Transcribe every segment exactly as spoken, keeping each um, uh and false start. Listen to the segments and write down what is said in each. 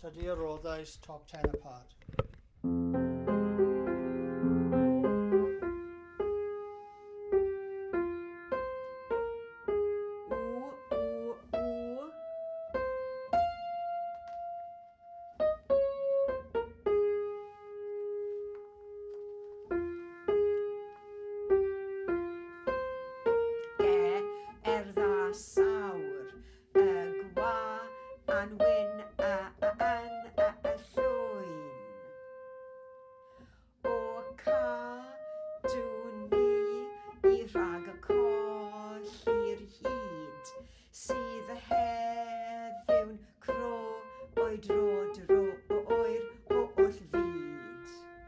Tydi'r Roddais top ten apart. Sydd y heddiw'n cro o'i dro dro o'r holl fyd.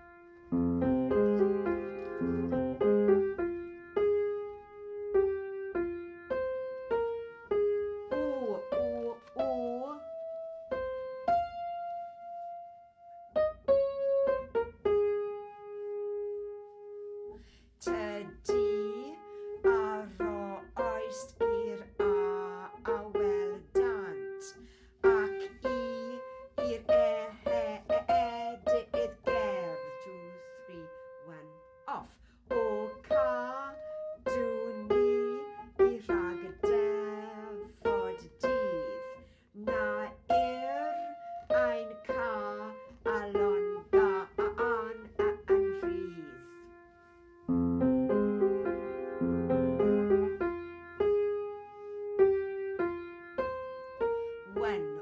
O, o, o. Tydi a roes i'r a a weldant ac i i'r ehedydd ger. Two, three, one, off. O cadw ni i rhag y dyfod dydd. Na i'r ein ca alon ga an yn rhydd. When